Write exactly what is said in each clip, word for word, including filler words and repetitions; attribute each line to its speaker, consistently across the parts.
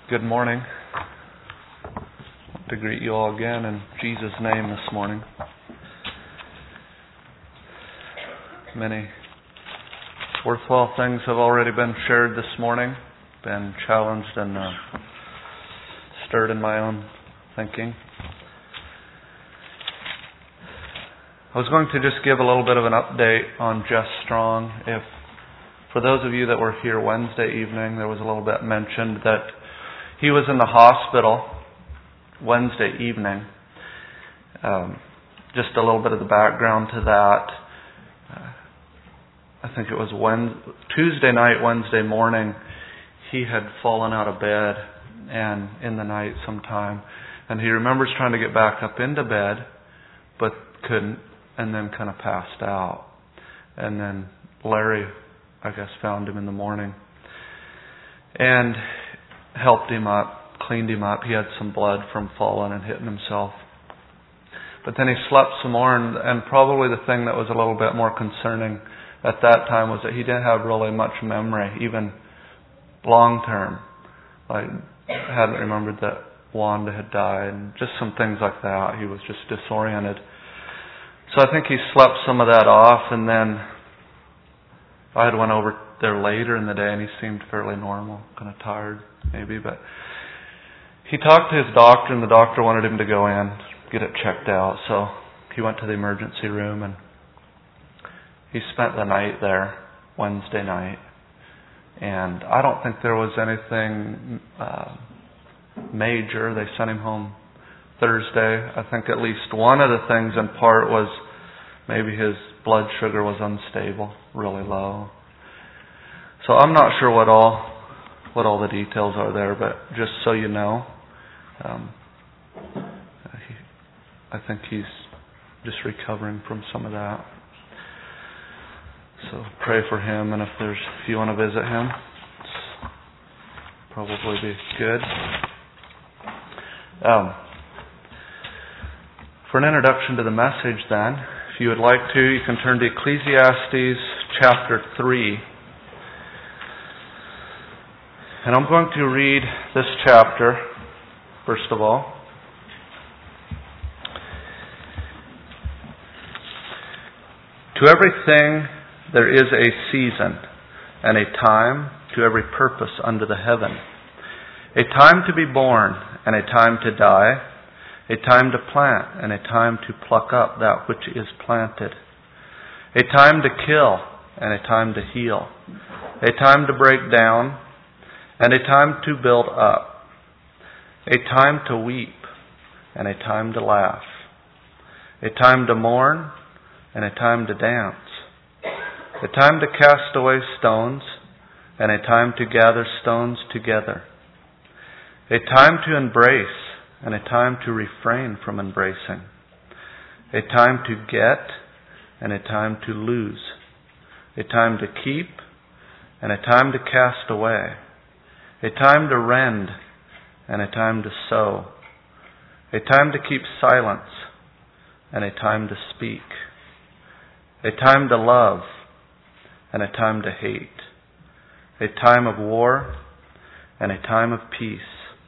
Speaker 1: Good morning. I want to greet you all again in Jesus' name this morning. Many worthwhile things have already been shared this morning, been challenged and uh, stirred in my own thinking. I was going to just give a little bit of an update on Jess Strong. If, for those of you that were here Wednesday evening, there was a little bit mentioned that he was in the hospital Wednesday evening. Um, just a little bit of the background to that. Uh, I think it was Wednesday, Tuesday night, Wednesday morning, he had fallen out of bed and in the night sometime. And he remembers trying to get back up into bed, but couldn't, and then kind of passed out. And then Larry, I guess, found him in the morning and helped him up, cleaned him up. He had some blood from falling and hitting himself. But then he slept some more, and, and probably the thing that was a little bit more concerning at that time was that he didn't have really much memory, even long term. Like, hadn't remembered that Wanda had died, and just some things like that. He was just disoriented. So I think he slept some of that off, and then I had went over there later in the day, and he seemed fairly normal, kind of tired maybe, but he talked to his doctor, and the doctor wanted him to go in, get it checked out, so he went to the emergency room, and he spent the night there, Wednesday night, and I don't think there was anything uh, major. They sent him home Thursday. I think at least one of the things in part was maybe his blood sugar was unstable, really low. So I'm not sure what all what all the details are there, but just so you know, um, he, I think he's just recovering from some of that. So pray for him, and if there's if you want to visit him, it's probably be good. Um, for an introduction to the message, then, if you would like to, you can turn to Ecclesiastes chapter three. And I'm going to read this chapter, first of all. To everything there is a season, and a time to every purpose under the heaven. A time to be born, and a time to die. A time to plant, and a time to pluck up that which is planted. A time to kill, and a time to heal. A time to break down, and a time to build up. A time to weep, and a time to laugh. A time to mourn, and a time to dance. A time to cast away stones, and a time to gather stones together. A time to embrace, and a time to refrain from embracing. A time to get, and a time to lose. A time to keep, and a time to cast away. A time to rend, and a time to sow. A time to keep silence, and a time to speak. A time to love, and a time to hate. A time of war, and a time of peace.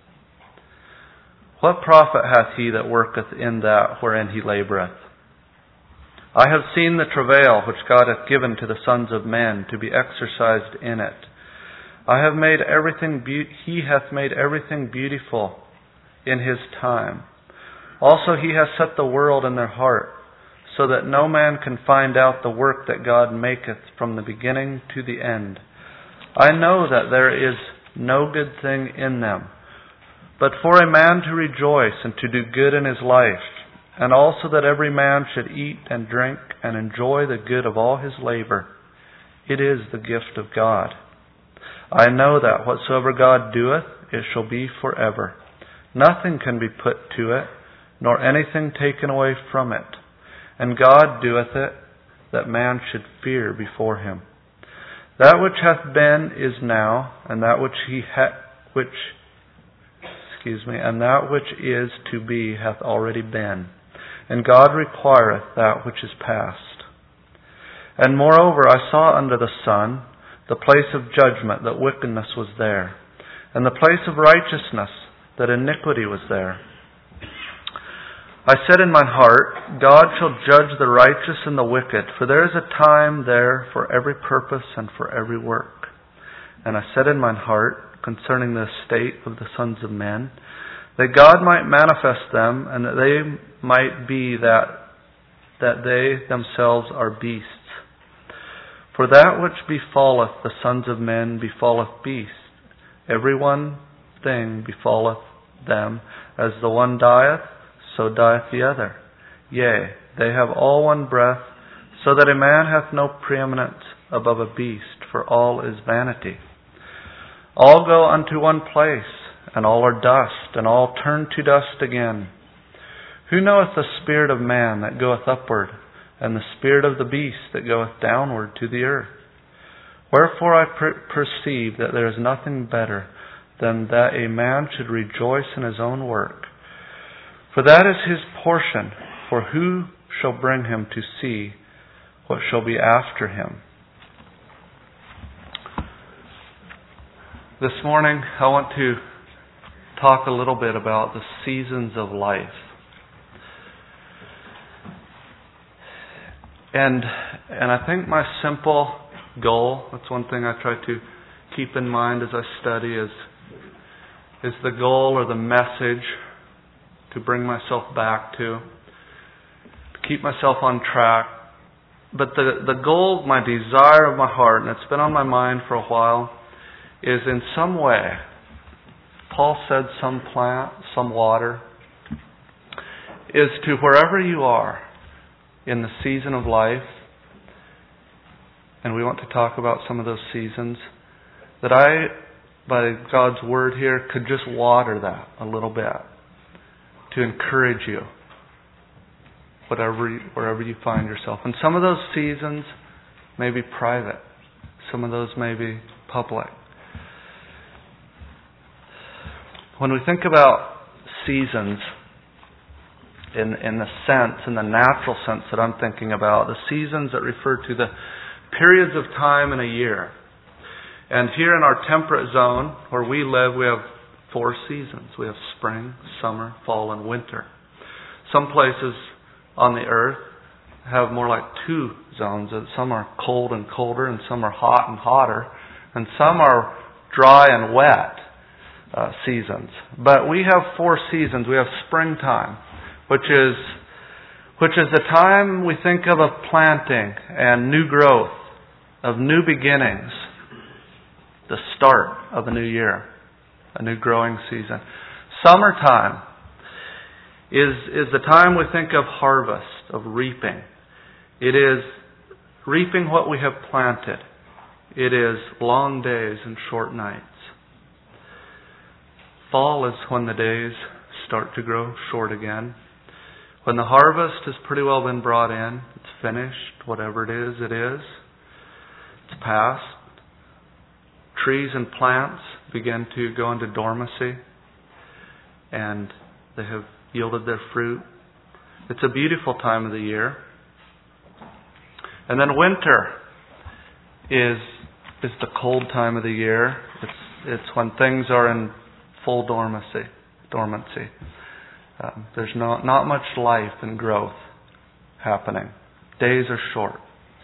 Speaker 1: What profit hath he that worketh in that wherein he laboureth? I have seen the travail which God hath given to the sons of men to be exercised in it. I have made everything be- He hath made everything beautiful in His time. Also He hath set the world in their heart, so that no man can find out the work that God maketh from the beginning to the end. I know that there is no good thing in them, but for a man to rejoice and to do good in his life, and also that every man should eat and drink and enjoy the good of all his labour, it is the gift of God. I know that whatsoever God doeth, it shall be forever. Nothing can be put to it, nor anything taken away from it. And God doeth it, that man should fear before Him. That which hath been is now, and that which he ha- which, excuse me, and that which is to be hath already been. And God requireth that which is past. And moreover, I saw under the sun the place of judgment, that wickedness was there. and the place of righteousness, that iniquity was there. I said in my heart, God shall judge the righteous and the wicked, for there is a time there for every purpose and for every work. And I said in mine heart, concerning the estate of the sons of men, that God might manifest them, and that they might be that, that they themselves are beasts. For that which befalleth the sons of men befalleth beasts. Every one thing befalleth them, as the one dieth, so dieth the other. Yea, they have all one breath, so that a man hath no preeminence above a beast, for all is vanity. All go unto one place, and all are dust, and all turn to dust again. Who knoweth the spirit of man that goeth upward, and the spirit of the beast that goeth downward to the earth? Wherefore I per- perceive that there is nothing better than that a man should rejoice in his own work. For that is his portion, for who shall bring him to see what shall be after him? This morning I want to talk a little bit about the seasons of life. And and I think my simple goal, that's one thing I try to keep in mind as I study, is, is the goal or the message to bring myself back to, to keep myself on track. But the, the goal, my desire of my heart, and it's been on my mind for a while, is in some way, Paul said some plant, some water, is to wherever you are in the season of life, and we want to talk about some of those seasons, that I, by God's word here, could just water that a little bit to encourage you, whatever you, wherever you find yourself. And some of those seasons may be private. Some of those may be public. When we think about seasons, in, in the sense, in the natural sense that I'm thinking about, the seasons that refer to the periods of time in a year. And here in our temperate zone, where we live, we have four seasons. We have spring, summer, fall, and winter. Some places on the earth have more like two zones. Some are cold and colder, and some are hot and hotter, and some are dry and wet uh, seasons. But we have four seasons. We have springtime, which is which is the time we think of of planting and new growth, of new beginnings, the start of a new year, a new growing season. Summertime is is the time we think of harvest, of reaping. It is reaping what we have planted. It is long days and short nights. Fall is when the days start to grow short again. When the harvest has pretty well been brought in, it's finished, whatever it is, it is. It's past. Trees and plants begin to go into dormancy, and they have yielded their fruit. It's a beautiful time of the year. And then winter is is the cold time of the year. It's it's when things are in full dormancy. Dormancy. Um, there's not not much life and growth happening. Days are short.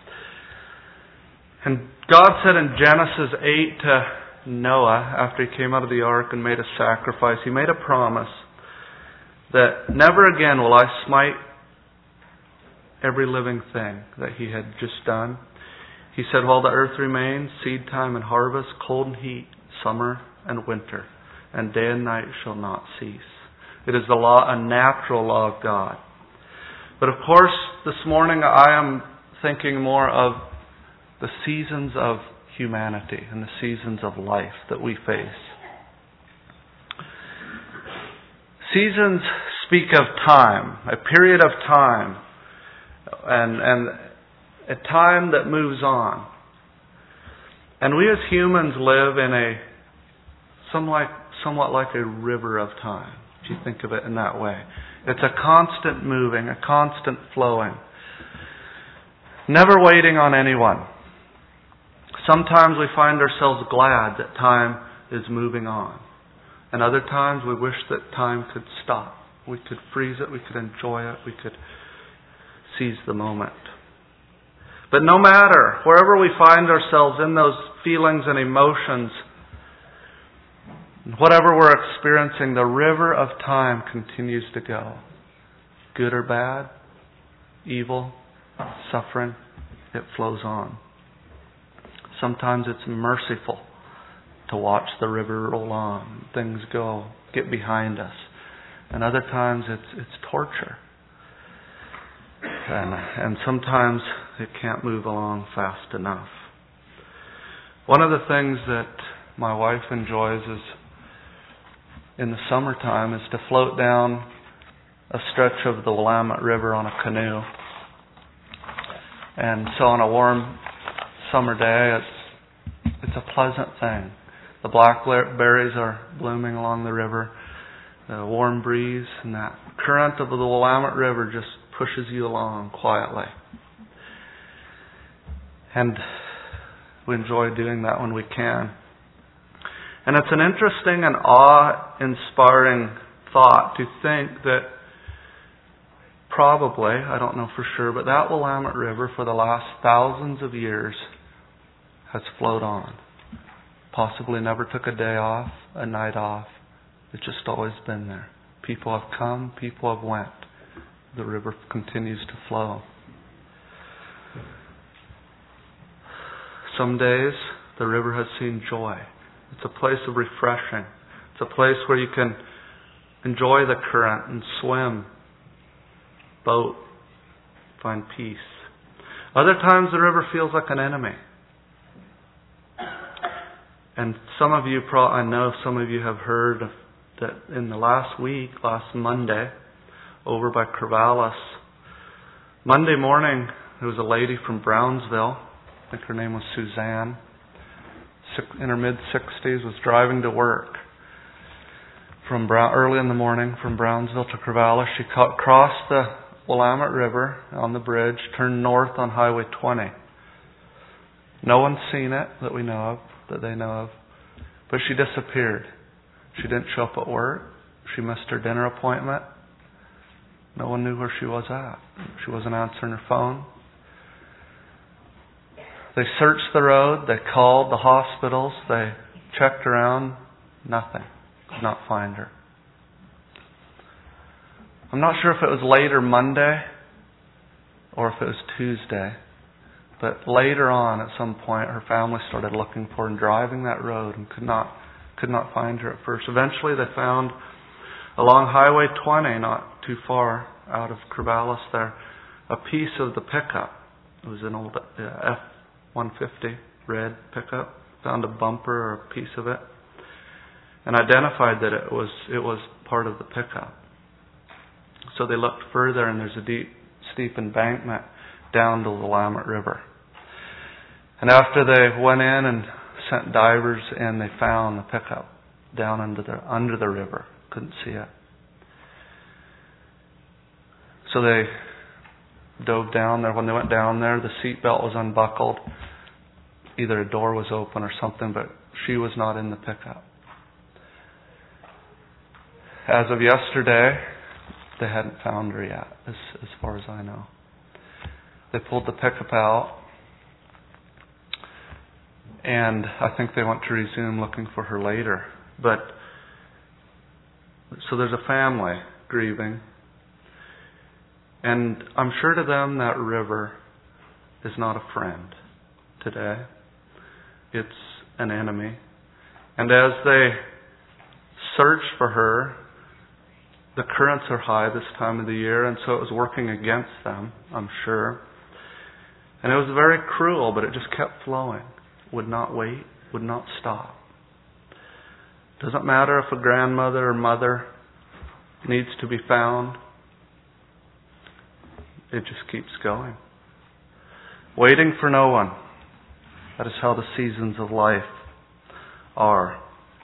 Speaker 1: And God said in Genesis eight to Noah, after he came out of the ark and made a sacrifice, he made a promise that never again will I smite every living thing that he had just done. He said, while the earth remains, seed time and harvest, cold and heat, summer and winter, and day and night shall not cease. It is the law, a natural law of God. But of course, this morning I am thinking more of the seasons of humanity and the seasons of life that we face. Seasons speak of time, a period of time, and and a time that moves on. And we as humans live in a some like, somewhat like a river of time, if you think of it in that way. It's a constant moving, a constant flowing, never waiting on anyone. Sometimes we find ourselves glad that time is moving on. And other times we wish that time could stop. We could freeze it, we could enjoy it, we could seize the moment. But no matter, wherever we find ourselves in those feelings and emotions, whatever we're experiencing, the river of time continues to go. Good or bad, evil, suffering, it flows on. Sometimes it's merciful to watch the river roll on. Things go, get behind us. And other times it's it's torture. And, and sometimes it can't move along fast enough. One of the things that my wife enjoys is in the summertime is to float down a stretch of the Willamette River on a canoe. And so on a warm summer day, it's it's a pleasant thing. The blackberries are blooming along the river. The warm breeze and that current of the Willamette River just pushes you along quietly. And we enjoy doing that when we can. And it's an interesting and awe-inspiring thought to think that probably, I don't know for sure, but that Willamette River for the last thousands of years has flowed on. Possibly never took a day off, a night off. It's just always been there. People have come, people have went. The river continues to flow. Some days the river has seen joy. It's a place of refreshing. It's a place where you can enjoy the current and swim, boat, find peace. Other times the river feels like an enemy. And some of you, I know some of you have heard of that in the last week, last Monday, over by Corvallis, Monday morning, there was a lady from Brownsville, I think her name was Suzanne, in her mid-sixties, was driving to work from Brown, early in the morning from Brownsville to Corvallis. She ca- crossed the Willamette River on the bridge, turned north on Highway twenty. No one's seen it that we know of, that they know of, but she disappeared. She didn't show up at work. She missed her dinner appointment. No one knew where she was at. She wasn't answering her phone. They searched the road. They called the hospitals. They checked around. Nothing. Could not find her. I'm not sure if it was later Monday or if it was Tuesday. But later on, at some point, her family started looking for her and driving that road and could not could not find her at first. Eventually, they found along Highway twenty, not too far out of Corvallis there, a piece of the pickup. It was an old F one fifty red pickup. Found a bumper or a piece of it, and identified that it was it was part of the pickup. So they looked further, and there's a deep, steep embankment down to the Willamette River. And after they went in and sent divers in, they found the pickup down under the under the river. Couldn't see it. So they dove down there. When they went down there, the seatbelt was unbuckled. Either a door was open or something, but she was not in the pickup. As of yesterday, they hadn't found her yet, as, as far as I know. They pulled the pickup out, and I think they want to resume looking for her later. But so there's a family grieving, and I'm sure to them that river is not a friend today. It's an enemy. And as they search for her, the currents are high this time of the year, and so it was working against them, I'm sure. And it was very cruel, but it just kept flowing. Would not wait, would not stop. Doesn't matter if a grandmother or mother needs to be found. It just keeps going. Waiting for no one. That is how the seasons of life are.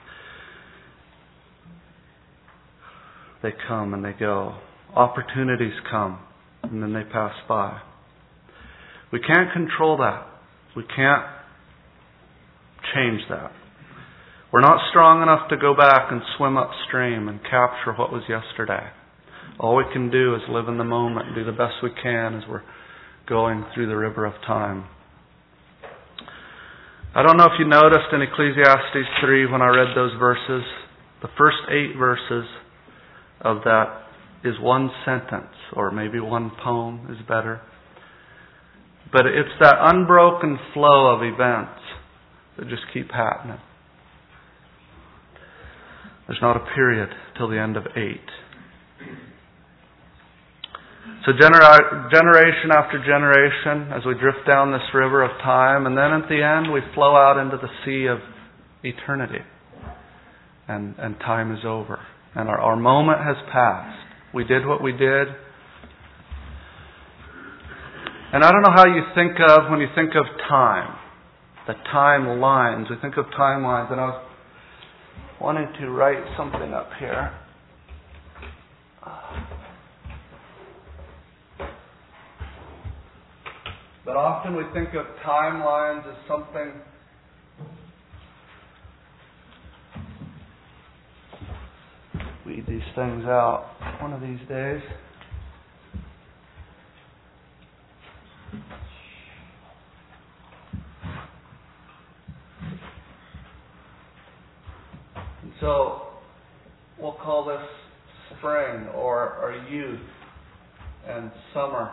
Speaker 1: They come and they go. Opportunities come and then they pass by. We can't control that. We can't change that. We're not strong enough to go back and swim upstream and capture what was yesterday. All we can do is live in the moment and do the best we can as we're going through the river of time. I don't know if you noticed in Ecclesiastes three when I read those verses, the first eight verses of that is one sentence, or maybe one poem is better. But it's that unbroken flow of events that just keep happening. There's not a period till the end of eight. So genera- generation after generation as we drift down this river of time, and then at the end we flow out into the sea of eternity. And, and time is over. And our, our moment has passed. We did what we did. And I don't know how you think of, when you think of time, the timelines. We think of timelines, and I was wanting to write something up here. But often we think of timelines as something weed these things out one of these days. And so we'll call this spring or, or youth and summer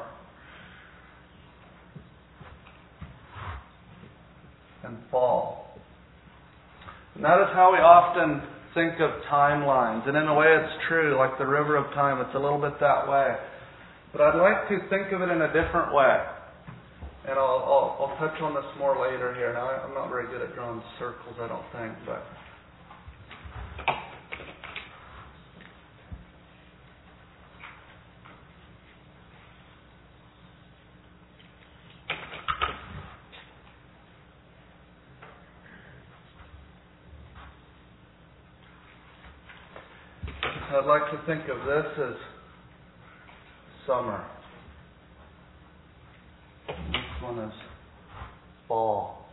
Speaker 1: and fall. And that is how we often think of timelines. And in a way it's true, like the river of time, it's a little bit that way. But I'd like to think of it in a different way. And I'll, I'll, I'll touch on this more later here. Now, I'm not very good at drawing circles, I don't think, but I'd like to think of this as summer. This one is fall.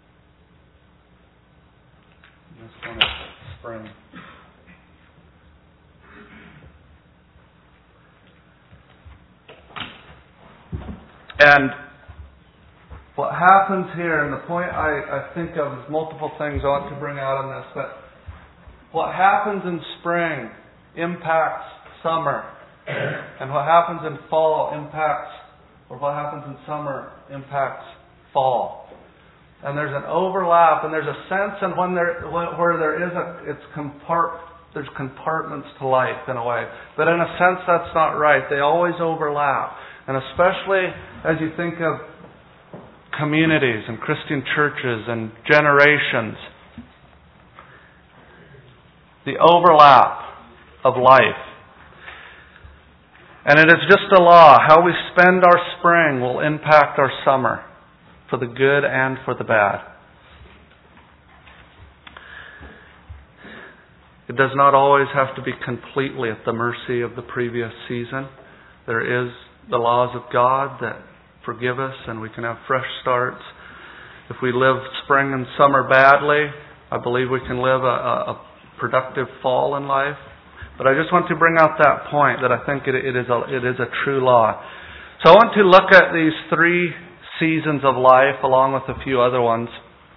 Speaker 1: And this one is spring. And what happens here, and the point I, I think of is multiple things I want to bring out in this, but what happens in spring impacts summer, and what happens in fall impacts, or what happens in summer impacts fall. And there's an overlap, and there's a sense in when there where there is a it's compart there's compartments to life in a way, but in a sense that's not right. They always overlap, and especially as you think of communities and Christian churches and generations, the overlap of life. And it is just a law. How we spend our spring will impact our summer, for the good and for the bad. It does not always have to be completely at the mercy of the previous season. There is the laws of God that forgive us, and we can have fresh starts. If we live spring and summer badly, I believe we can live a, a productive fall in life. But I just want to bring out that point that I think it, it is a it is a true law. So I want to look at these three seasons of life along with a few other ones.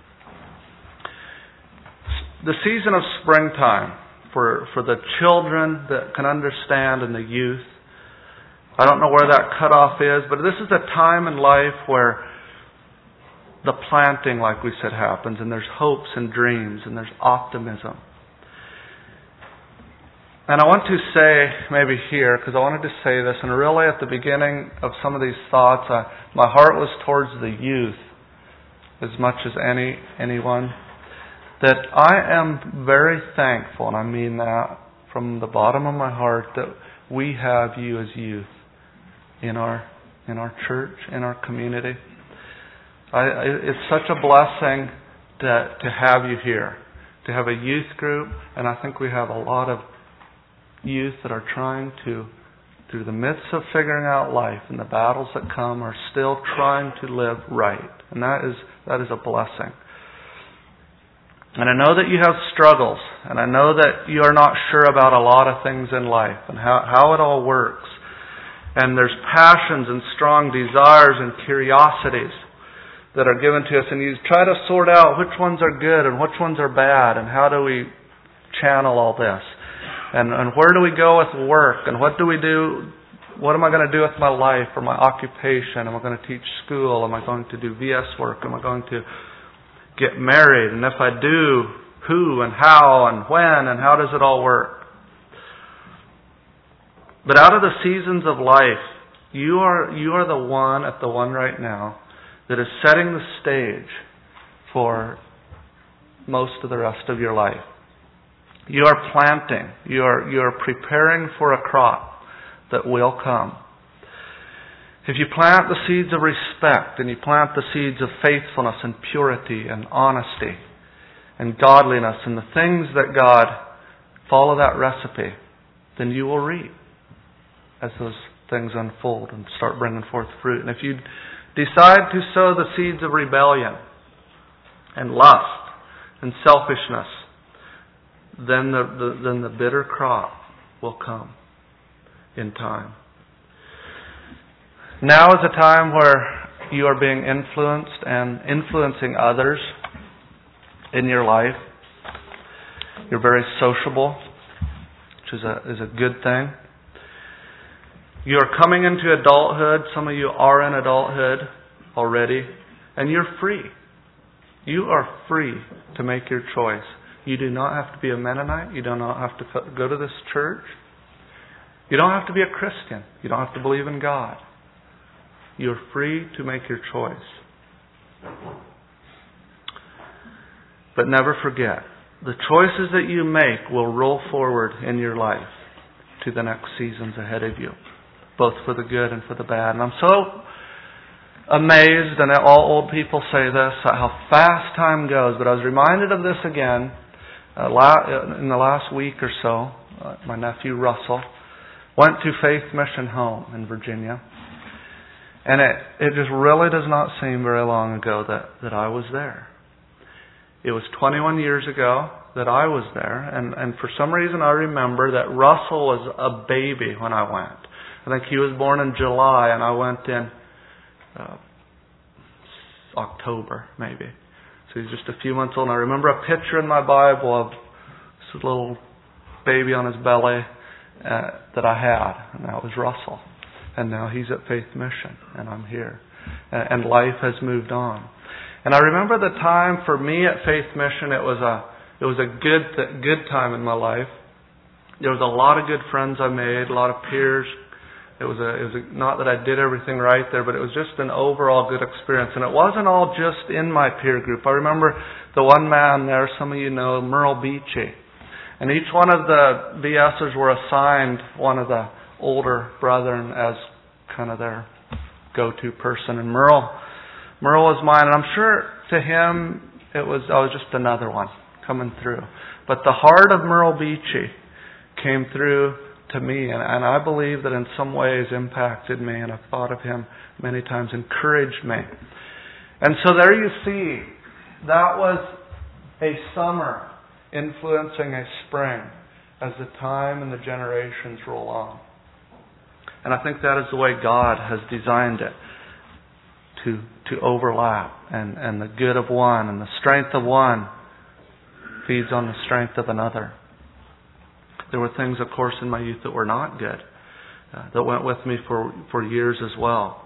Speaker 1: The season of springtime for, for the children that can understand and the youth. I don't know where that cutoff is, but this is a time in life where the planting, like we said, happens, and there's hopes and dreams and there's optimism. And I want to say, maybe here, because I wanted to say this, and really at the beginning of some of these thoughts, I, my heart was towards the youth as much as any anyone. That I am very thankful, and I mean that from the bottom of my heart, that we have you as youth in our in our church, in our community. I, it's such a blessing to to have you here, to have a youth group, and I think we have a lot of youth that are trying to, through the midst of figuring out life and the battles that come, are still trying to live right. And that is that is a blessing. And I know that you have struggles, and I know that you are not sure about a lot of things in life and how, how it all works. And there's passions and strong desires and curiosities that are given to us, and you try to sort out which ones are good and which ones are bad, and how do we channel all this, and and where do we go with work, and what do we do, what am I going to do with my life or my occupation? Am I going to teach school? Am I going to do V S work? Am I going to get married? And if I do, who and how and when, and how does it all work? But out of the seasons of life, you are you are the one at the one right now that is setting the stage for most of the rest of your life. You are planting. You are you are preparing for a crop that will come. If you plant the seeds of respect, and you plant the seeds of faithfulness and purity and honesty and godliness and the things that God follow that recipe, then you will reap as those things unfold and start bringing forth fruit. And if you decide to sow the seeds of rebellion and lust and selfishness, then the, the then the bitter crop will come in time. Now is a time where you are being influenced and influencing others in your life. You're very sociable, which is a is a good thing. You are coming into adulthood. Some of you are in adulthood already, and you're free. You are free to make your choice. You do not have to be a Mennonite. You do not have to go to this church. You don't have to be a Christian. You don't have to believe in God. You're free to make your choice. But never forget, the choices that you make will roll forward in your life to the next seasons ahead of you, both for the good and for the bad. And I'm so amazed, and all old people say this, how fast time goes. But I was reminded of this again uh, in the last week or so. Uh, my nephew Russell went to Faith Mission Home in Virginia. And it, it just really does not seem very long ago that, that I was there. It was twenty-one years ago that I was there. And, and for some reason I remember that Russell was a baby when I went. I think he was born in July, and I went in uh, October, maybe. So he's just a few months old. And I remember a picture in my Bible of this little baby on his belly uh, that I had, and that was Russell. And now he's at Faith Mission, and I'm here. And life has moved on. And I remember the time for me at Faith Mission, it was a it was a good good time in my life. There was a lot of good friends I made, a lot of peers. It was a, it was a, not that I did everything right there, but it was just an overall good experience. And it wasn't all just in my peer group. I remember the one man there, some of you know, Merle Beachy. And each one of the V Sers were assigned one of the older brethren as kind of their go-to person. And Merle, Merle was mine. And I'm sure to him, it was I was just another one coming through. But the heart of Merle Beachy came through to me, and, and I believe that in some ways impacted me, and I've thought of him many times, encouraged me. And so there you see, that was a summer influencing a spring as the time and the generations roll on. And I think that is the way God has designed it, to to overlap, and, and the good of one and the strength of one feeds on the strength of another. There were things, of course, in my youth that were not good, uh, that went with me for, for years as well.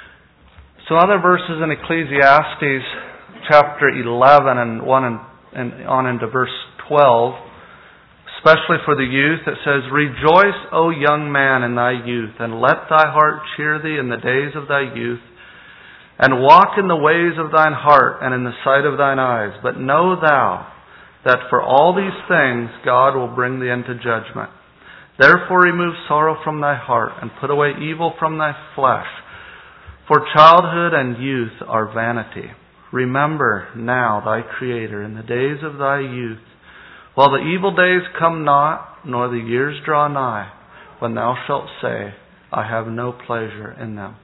Speaker 1: So other verses in Ecclesiastes chapter eleven and one and, and on into verse twelve, especially for the youth, it says, "Rejoice, O young man, in thy youth, and let thy heart cheer thee in the days of thy youth, and walk in the ways of thine heart and in the sight of thine eyes. But know thou that for all these things God will bring thee into judgment. Therefore remove sorrow from thy heart, and put away evil from thy flesh. For childhood and youth are vanity. Remember now thy Creator in the days of thy youth, while the evil days come not, nor the years draw nigh, when thou shalt say, I have no pleasure in them."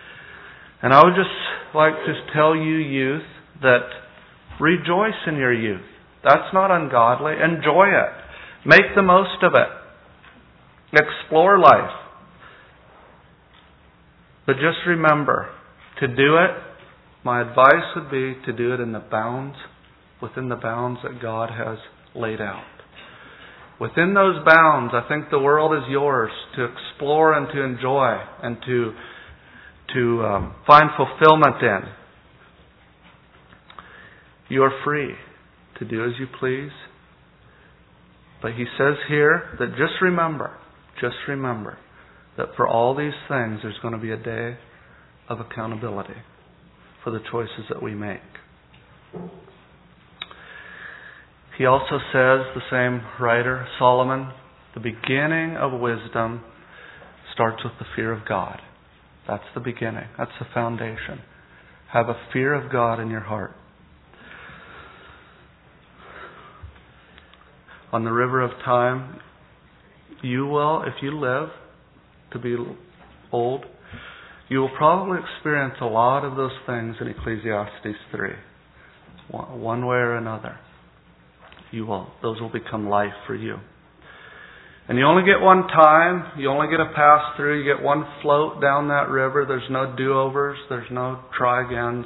Speaker 1: And I would just like to tell you, youth, that rejoice in your youth. That's not ungodly. Enjoy it. Make the most of it. Explore life. But just remember, to do it, my advice would be to do it in the bounds, within the bounds that God has laid out. Within those bounds, I think the world is yours to explore and to enjoy and to, to um, find fulfillment in. You are free to do as you please. But he says here that just remember, just remember that for all these things there's going to be a day of accountability for the choices that we make. He also says, the same writer, Solomon, the beginning of wisdom starts with the fear of God. That's the beginning. That's the foundation. Have a fear of God in your heart. On the river of time, you will, if you live to be old, you will probably experience a lot of those things in Ecclesiastes three. One way or another. You will, those will become life for you. And you only get one time, you only get a pass through, you get one float down that river. There's no do-overs, there's no try-agains.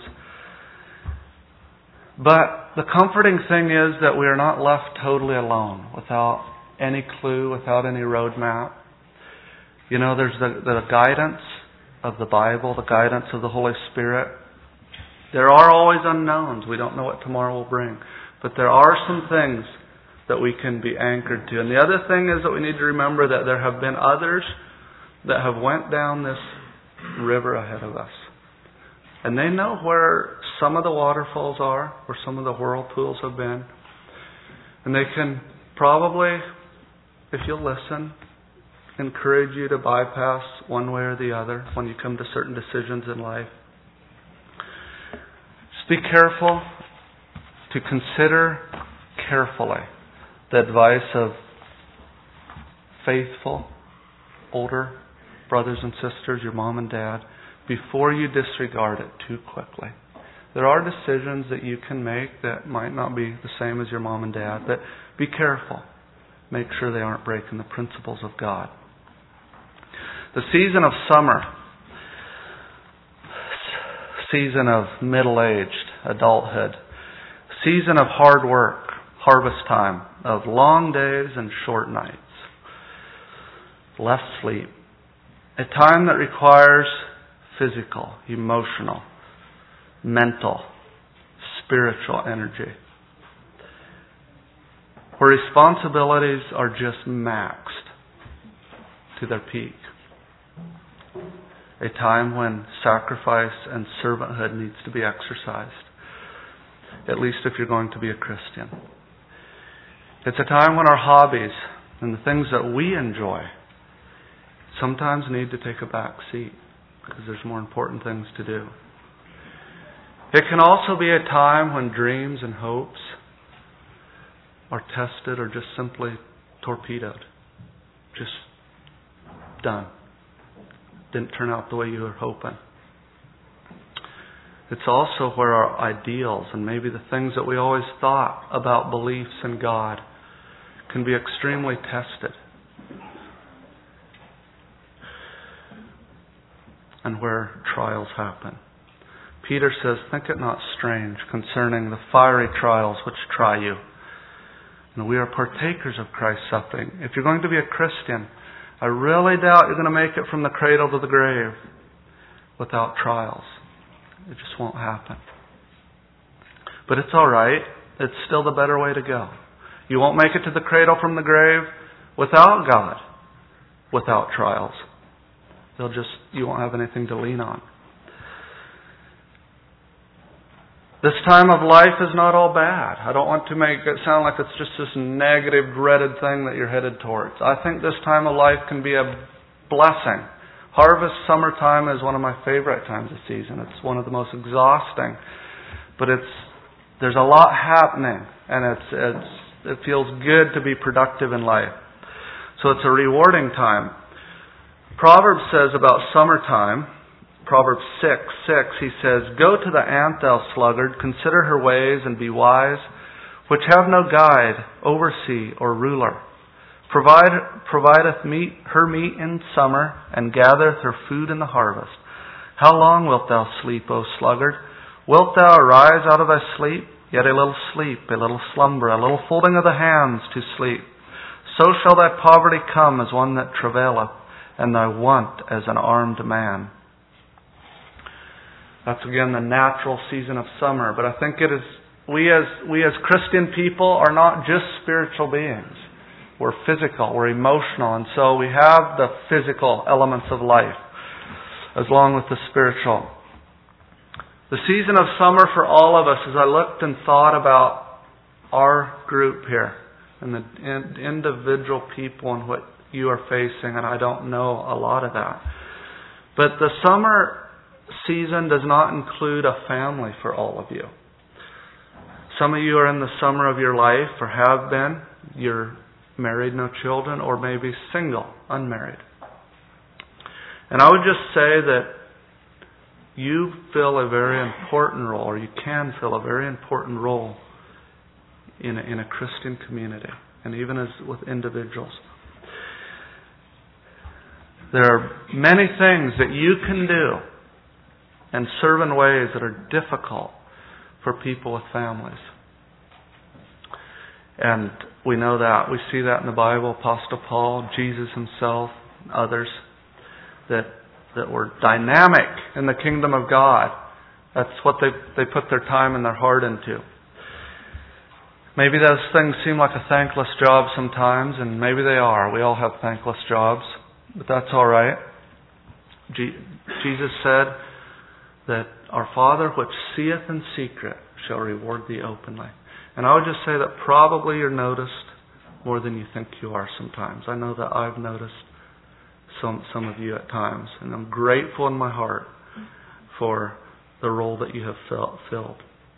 Speaker 1: But the comforting thing is that we are not left totally alone, without any clue, without any roadmap. You know, there's the, the guidance of the Bible, the guidance of the Holy Spirit. There are always unknowns. We don't know what tomorrow will bring. But there are some things that we can be anchored to. And the other thing is that we need to remember that there have been others that have went down this river ahead of us. And they know where some of the waterfalls are, where some of the whirlpools have been. And they can probably, if you'll listen, encourage you to bypass one way or the other when you come to certain decisions in life. Just be careful to consider carefully the advice of faithful, older brothers and sisters, your mom and dad, before you disregard it too quickly. There are decisions that you can make that might not be the same as your mom and dad, but be careful. Make sure they aren't breaking the principles of God. The season of summer, season of middle-aged adulthood, season of hard work, harvest time, of long days and short nights, less sleep, a time that requires physical, emotional, mental, spiritual energy, where responsibilities are just maxed to their peak. A time when sacrifice and servanthood needs to be exercised, at least if you're going to be a Christian. It's a time when our hobbies and the things that we enjoy sometimes need to take a back seat because there's more important things to do. It can also be a time when dreams and hopes are tested or just simply torpedoed. Just done. Didn't turn out the way you were hoping. It's also where our ideals and maybe the things that we always thought about beliefs in God can be extremely tested. And where trials happen. Peter says, think it not strange concerning the fiery trials which try you. And we are partakers of Christ's suffering. If you're going to be a Christian, I really doubt you're going to make it from the cradle to the grave without trials. It just won't happen. But it's all right. It's still the better way to go. You won't make it to the cradle from the grave without God, without trials. They'll just, you won't have anything to lean on. This time of life is not all bad. I don't want to make it sound like it's just this negative, dreaded thing that you're headed towards. I think this time of life can be a blessing. Harvest, summertime is one of my favorite times of season. It's one of the most exhausting. But it's there's a lot happening, and it's it's it feels good to be productive in life. So it's a rewarding time. Proverbs says about summertime, Proverbs six, six, he says, go to the ant, thou sluggard, consider her ways and be wise. which have no guide, overseer, or ruler. Provide, provideth meat, her meat in summer, and gathereth her food in the harvest. How long wilt thou sleep, O sluggard? Wilt thou arise out of thy sleep? Yet a little sleep, a little slumber, a little folding of the hands to sleep. So shall thy poverty come as one that travaileth, and thy want as an armed man. That's again the natural season of summer. But I think it is we as we as Christian people are not just spiritual beings. We're physical, we're emotional, and so we have the physical elements of life as long with the spiritual. The season of summer for all of us, as I looked and thought about our group here and the individual people and what you are facing, and I don't know a lot of that. But the summer season does not include a family for all of you. Some of you are in the summer of your life or have been. You're married, no children, or maybe single, unmarried. And I would just say that you fill a very important role, or you can fill a very important role in a, in a Christian community, and even as with individuals. There are many things that you can do and serve in ways that are difficult for people with families. And we know that. We see that in the Bible. Apostle Paul, Jesus himself, others that that were dynamic in the kingdom of God. That's what they they put their time and their heart into. Maybe those things seem like a thankless job sometimes, and maybe they are. We all have thankless jobs, but that's all right. Je- Jesus said that our Father which seeth in secret shall reward thee openly. And I would just say that probably you're noticed more than you think you are sometimes. I know that I've noticed some some of you at times, and I'm grateful in my heart for the role that you have filled.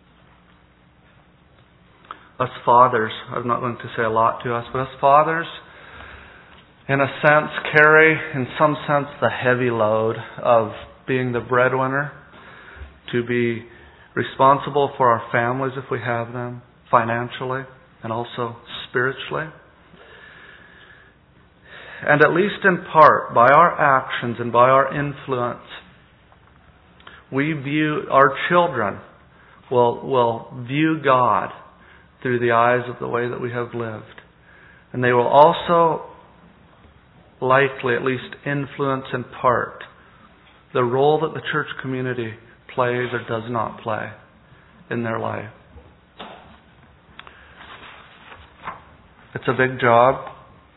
Speaker 1: Us fathers, I'm not going to say a lot to us, but us fathers, in a sense, carry, in some sense, the heavy load of being the breadwinner, to be responsible for our families if we have them, financially and also spiritually. And at least in part, by our actions and by our influence, we view, our children will, will view God through the eyes of the way that we have lived. And they will also likely at least influence in part the role that the church community plays or does not play in their life. It's a big job.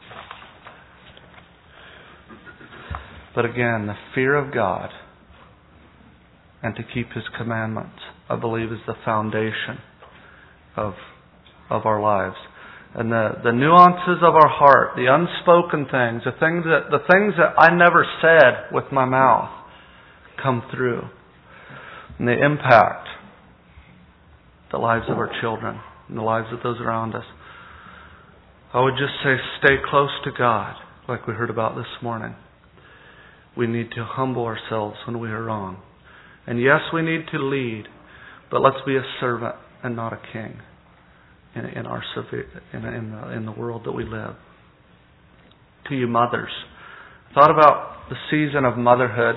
Speaker 1: But again, the fear of God and to keep His commandments, I believe, is the foundation of of our lives. And the, the nuances of our heart, the unspoken things, the things that the things that I never said with my mouth come through. And they impact the lives of our children and the lives of those around us. I would just say stay close to God, like we heard about this morning. We need to humble ourselves when we are wrong. And yes, we need to lead, but let's be a servant and not a king in, in our in, in, the, in the world that we live. To you mothers, I thought about the season of motherhood.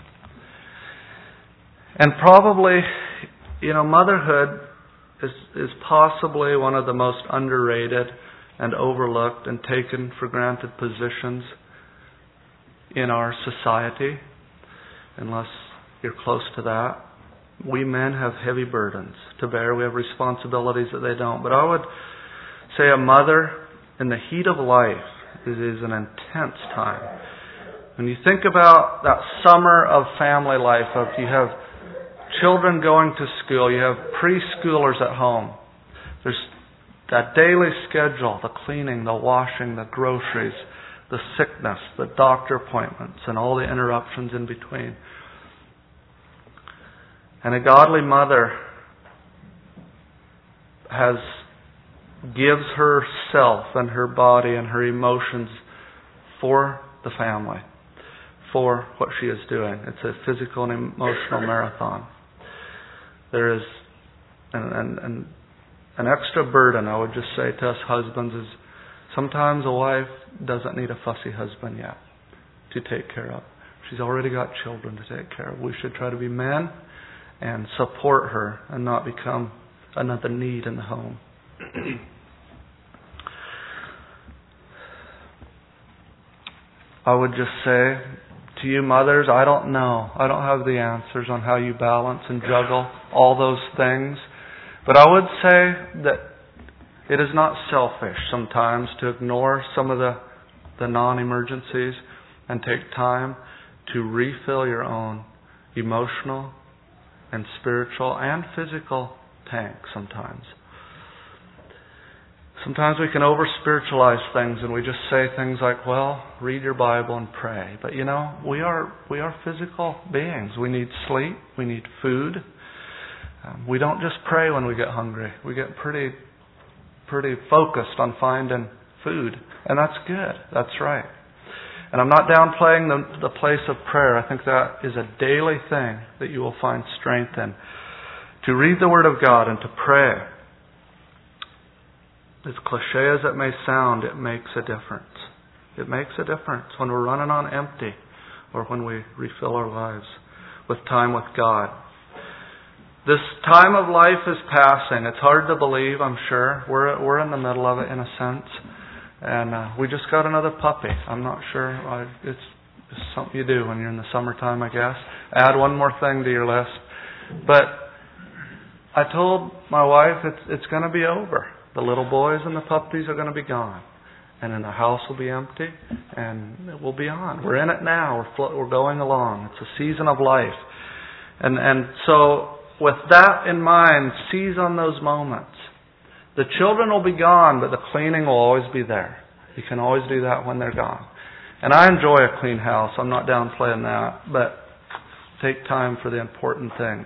Speaker 1: And probably, you know, motherhood is, is possibly one of the most underrated and overlooked and taken for granted positions in our society, unless you're close to that. We men have heavy burdens to bear. We have responsibilities that they don't. But I would say a mother in the heat of life is, is an intense time. When you think about that summer of family life, of you have children going to school, you have preschoolers at home. There's that daily schedule, the cleaning, the washing, the groceries, the sickness, the doctor appointments, and all the interruptions in between. And a godly mother has gives herself and her body and her emotions for the family, for what she is doing. It's a physical and emotional marathon. There is, and, and, and an extra burden I would just say to us husbands is sometimes a wife doesn't need a fussy husband yet to take care of. She's already got children to take care of. We should try to be men and support her and not become another need in the home. I would just say to you mothers, I don't know. I don't have the answers on how you balance and juggle all those things. But I would say that it is not selfish sometimes to ignore some of the, the non-emergencies and take time to refill your own emotional and spiritual and physical tank sometimes. Sometimes we can over-spiritualize things and we just say things like, well, read your Bible and pray. But you know, we are we are physical beings. We need sleep. We need food. Um, we don't just pray when we get hungry. We get pretty pretty focused on finding food. And that's good. That's right. And I'm not downplaying the, the place of prayer. I think that is a daily thing that you will find strength in. To read the Word of God and to pray. As cliche as it may sound, it makes a difference. It makes a difference when we're running on empty or when we refill our lives with time with God. This time of life is passing. It's hard to believe, I'm sure. We're we're in the middle of it in a sense. And uh, we just got another puppy. I'm not sure. I, it's, it's something you do when you're in the summertime, I guess. Add one more thing to your list. But I told my wife it's it's going to be over. The little boys and the puppies are going to be gone. And then the house will be empty. And it will be on. We're in it now. We're, flo- we're going along. It's a season of life. And and so with that in mind, seize on those moments. The children will be gone, but the cleaning will always be there. You can always do that when they're gone. And I enjoy a clean house. I'm not downplaying that. But take time for the important things.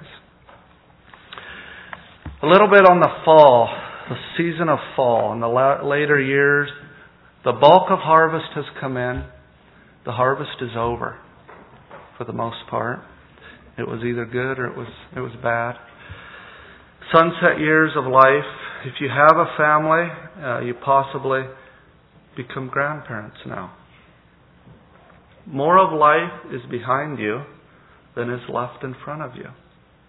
Speaker 1: A little bit on the fall. The season of fall. In the la- later years, the bulk of harvest has come in. The harvest is over for the most part. It was either good or it was it was bad. Sunset years of life. If you have a family, uh, you possibly become grandparents now. More of life is behind you than is left in front of you.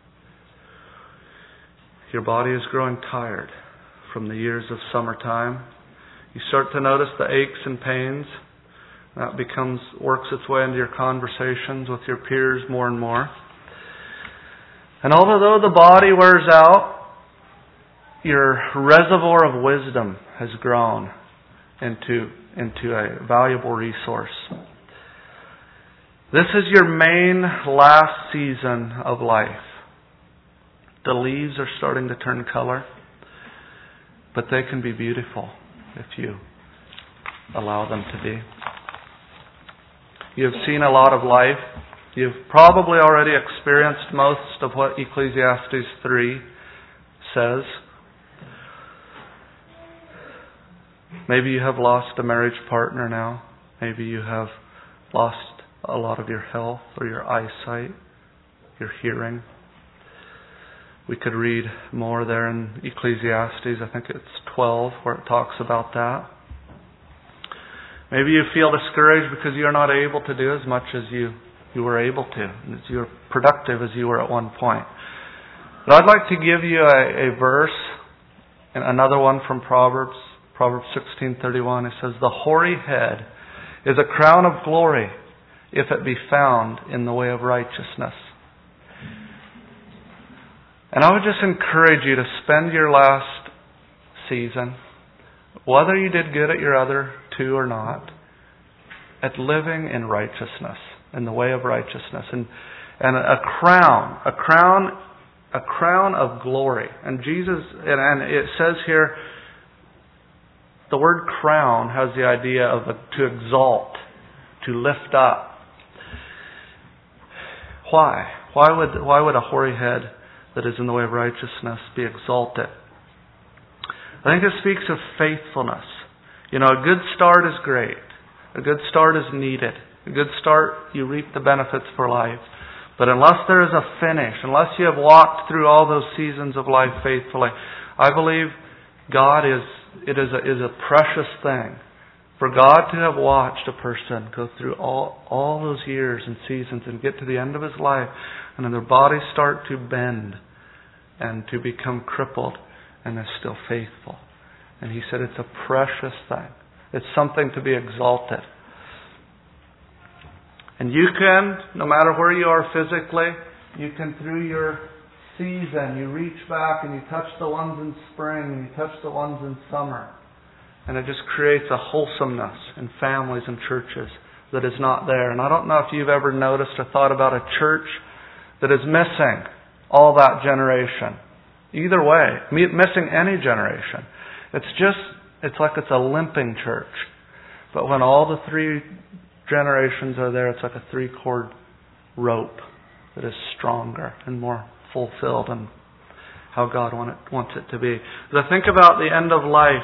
Speaker 1: Your body is growing tired from the years of summertime. You start to notice the aches and pains. That becomes works its way into your conversations with your peers more and more. And although the body wears out, your reservoir of wisdom has grown into, into a valuable resource. This is your main last season of life. The leaves are starting to turn color, but they can be beautiful if you allow them to be. You've seen a lot of life. You've probably already experienced most of what Ecclesiastes three says. Maybe you have lost a marriage partner now. Maybe you have lost a lot of your health or your eyesight, your hearing. We could read more there in Ecclesiastes. I think it's twelve where it talks about that. Maybe you feel discouraged because you're not able to do as much as you, you were able to, and as you're productive as you were at one point. But I'd like to give you a, a verse, and another one from Proverbs, Proverbs sixteen thirty-one. It says, "The hoary head is a crown of glory if it be found in the way of righteousness." And I would just encourage you to spend your last season, whether you did good at your other two or not, at living in righteousness, in the way of righteousness. And and a crown, a crown, a crown of glory. And Jesus, and, and it says here, the word crown has the idea of a, to exalt, to lift up. Why? Why would why would a hoary head that is in the way of righteousness be exalted? I think it speaks of faithfulness. You know, a good start is great. A good start is needed. A good start, you reap the benefits for life. But unless there is a finish, unless you have walked through all those seasons of life faithfully, I believe God is, it is a, is a precious thing. For God to have watched a person go through all, all those years and seasons and get to the end of his life, and then their bodies start to bend and to become crippled, and they're still faithful. And he said it's a precious thing. It's something to be exalted. And you can, no matter where you are physically, you can through your season, you reach back and you touch the ones in spring and you touch the ones in summer. And it just creates a wholesomeness in families and churches that is not there. And I don't know if you've ever noticed or thought about a church that is missing all that generation. Either way, missing any generation. It's just, it's like it's a limping church. But when all the three generations are there, it's like a three-cord rope that is stronger and more fulfilled in how God want it, wants it to be. As I think about the end of life,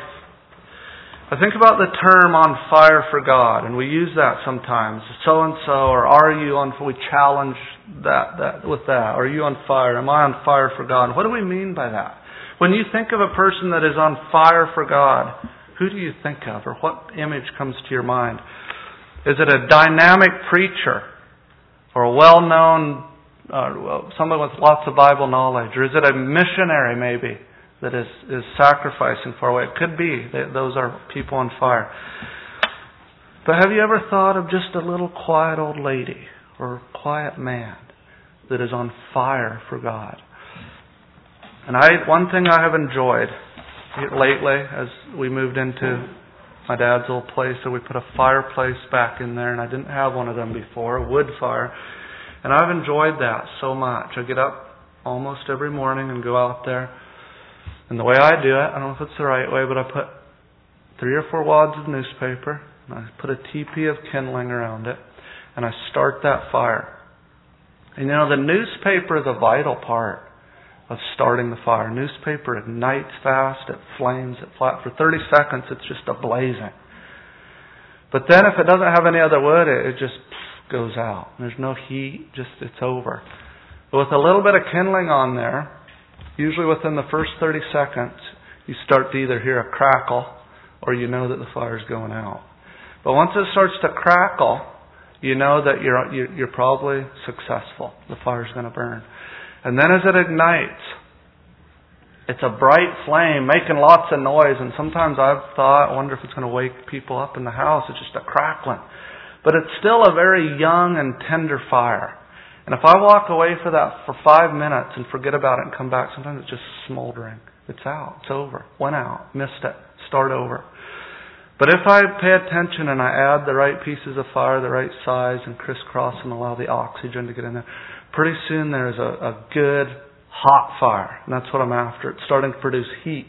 Speaker 1: I think about the term on fire for God, and we use that sometimes. So-and-so, or are you on fire? We challenge that, that with that. Are you on fire? Am I on fire for God? What do we mean by that? When you think of a person that is on fire for God, who do you think of, or what image comes to your mind? Is it a dynamic preacher, or a well-known, uh, someone with lots of Bible knowledge? Or is it a missionary maybe that is, is sacrificing far away? It could be. Those are people on fire. But have you ever thought of just a little quiet old lady or quiet man that is on fire for God? And I, one thing I have enjoyed lately as we moved into my dad's old place, so we put a fireplace back in there, and I didn't have one of them before, a wood fire. And I've enjoyed that so much. I get up almost every morning and go out there. And the way I do it, I don't know if it's the right way, but I put three or four wads of newspaper, and I put a teepee of kindling around it, and I start that fire. And you know, the newspaper is a vital part of starting the fire. Newspaper ignites fast, it flames, it flat. For thirty seconds, it's just a blazing. But then if it doesn't have any other wood, it, it just goes out. There's no heat, just it's over. But with a little bit of kindling on there, usually within the first thirty seconds, you start to either hear a crackle or you know that the fire's going out. But once it starts to crackle, you know that you're you're, you're probably successful. The fire's going to burn. And then as it ignites, it's a bright flame making lots of noise. And sometimes I've thought, I wonder if it's going to wake people up in the house. It's just a crackling. But it's still a very young and tender fire. And if I walk away for that for five minutes and forget about it and come back, sometimes it's just smoldering. It's out. It's over. Went out. Missed it. Start over. But if I pay attention and I add the right pieces of fire, the right size, and crisscross and allow the oxygen to get in there, pretty soon there's a, a good hot fire. And that's what I'm after. It's starting to produce heat.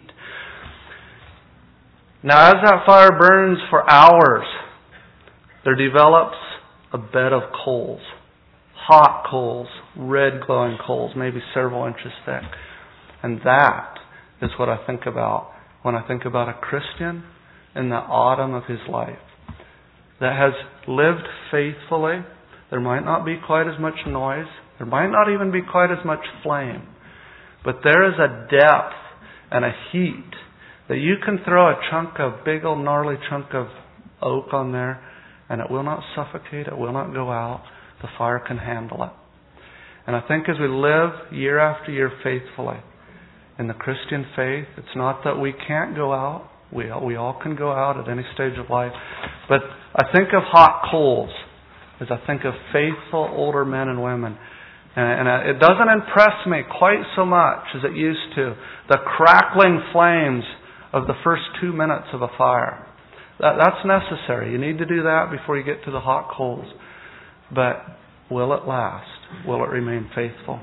Speaker 1: Now as that fire burns for hours, there develops a bed of coals. Hot coals, red glowing coals, maybe several inches thick. And that is what I think about when I think about a Christian in the autumn of his life that has lived faithfully. There might not be quite as much noise. There might not even be quite as much flame. But there is a depth and a heat that you can throw a chunk of, big old gnarly chunk of oak on there and it will not suffocate, it will not go out. The fire can handle it. And I think as we live year after year faithfully in the Christian faith, it's not that we can't go out. We all, we all can go out at any stage of life. But I think of hot coals as I think of faithful older men and women. And, and it doesn't impress me quite so much as it used to. The crackling flames of the first two minutes of a fire. That, that's necessary. You need to do that before you get to the hot coals. But will it last? Will it remain faithful?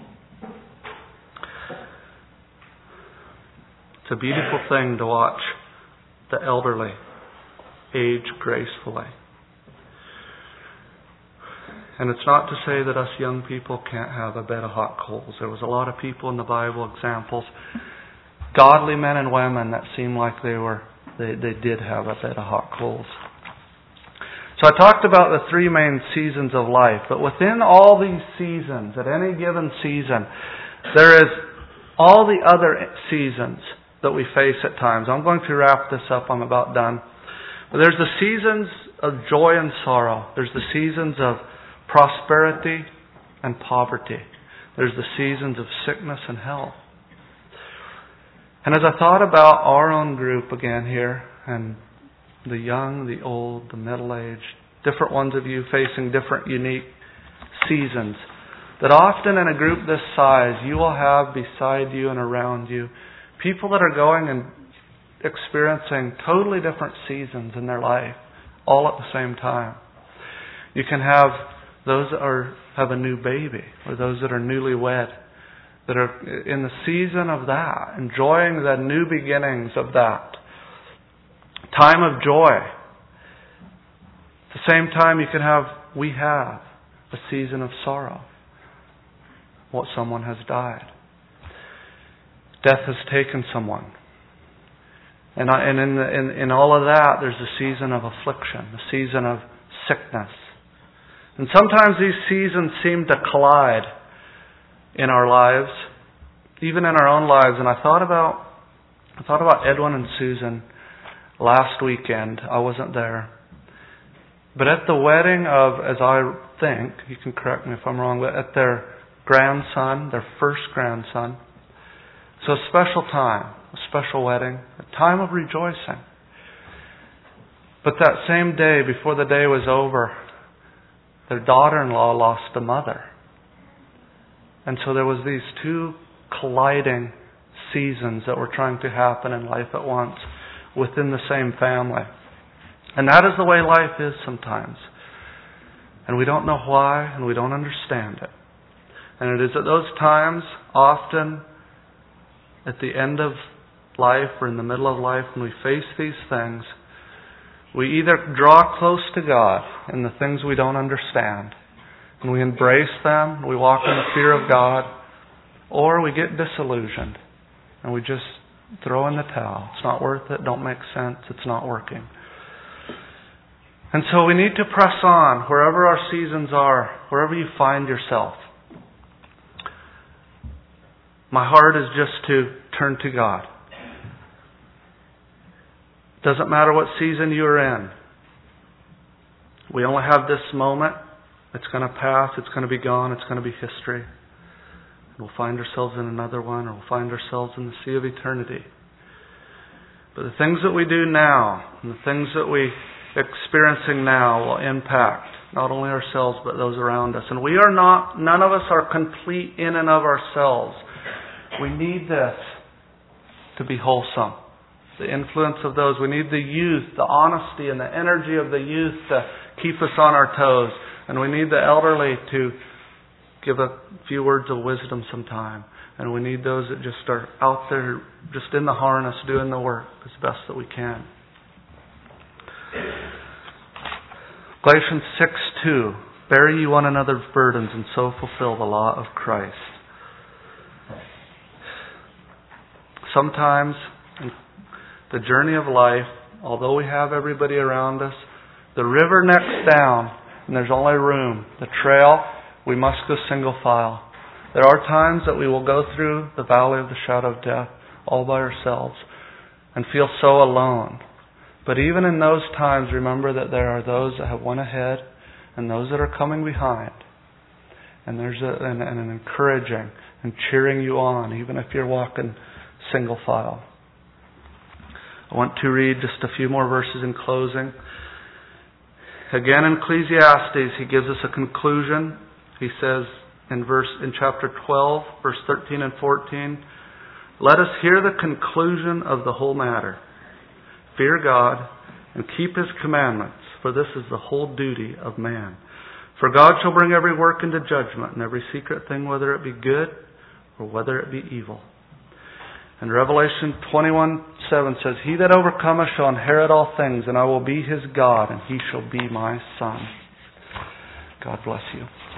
Speaker 1: It's a beautiful thing to watch the elderly age gracefully. And it's not to say that us young people can't have a bed of hot coals. There was a lot of people in the Bible, examples, godly men and women that seemed like they were they, they did have a bed of hot coals. So I talked about the three main seasons of life, but within all these seasons, at any given season, there is all the other seasons that we face at times. I'm going to wrap this up. I'm about done. But there's the seasons of joy and sorrow. There's the seasons of prosperity and poverty. There's the seasons of sickness and health. And as I thought about our own group again here, and the young, the old, the middle-aged, different ones of you facing different unique seasons, that often in a group this size, you will have beside you and around you people that are going and experiencing totally different seasons in their life, all at the same time. You can have those that are have a new baby, or those that are newlywed, that are in the season of that, enjoying the new beginnings of that. Time of joy. At the same time, you can have, we have, a season of sorrow. What someone has died. Death has taken someone. And, I, and in, the, in, in all of that, there's a season of affliction, a season of sickness. And sometimes these seasons seem to collide in our lives, even in our own lives. And I thought about, I thought about Edwin and Susan last weekend. I wasn't there. But at the wedding of, as I think, you can correct me if I'm wrong, but at their grandson, their first grandson. So a special time, a special wedding, a time of rejoicing. But that same day, before the day was over, their daughter-in-law lost a mother. And so there was these two colliding seasons that were trying to happen in life at once within the same family. And that is the way life is sometimes. And we don't know why, and we don't understand it. And it is at those times, often at the end of life or in the middle of life, when we face these things, we either draw close to God in the things we don't understand, and we embrace them, we walk in the fear of God, or we get disillusioned, and we just throw in the towel. It's not worth it, don't make sense, it's not working. And so we need to press on wherever our seasons are, wherever you find yourself. My heart is just to turn to God. Doesn't matter what season you're in. We only have this moment. It's going to pass. It's going to be gone. It's going to be history. We'll find ourselves in another one, or we'll find ourselves in the sea of eternity. But the things that we do now, and the things that we're experiencing now, will impact not only ourselves, but those around us. And we are not, none of us are complete in and of ourselves. We need this to be wholesome. The influence of those. We need the youth, the honesty and the energy of the youth to keep us on our toes. And we need the elderly to give a few words of wisdom sometime. And we need those that just are out there, just in the harness, doing the work as best that we can. Galatians six two. Bear ye one another's burdens, and so fulfill the law of Christ. Sometimes in the journey of life, although we have everybody around us, the river next down, and there's only room. The trail, we must go single file. There are times that we will go through the valley of the shadow of death all by ourselves and feel so alone. But even in those times, remember that there are those that have went ahead and those that are coming behind. And there's a, an, an encouraging and cheering you on, even if you're walking single file. I want to read just a few more verses in closing. Again in Ecclesiastes, he gives us a conclusion. He says in verse in chapter twelve, verse thirteen and fourteen, let us hear the conclusion of the whole matter. Fear God and keep His commandments, for this is the whole duty of man. For God shall bring every work into judgment, and every secret thing, whether it be good or whether it be evil. And Revelation twenty-one seven says, he that overcometh shall inherit all things, and I will be his God, and he shall be my son. God bless you.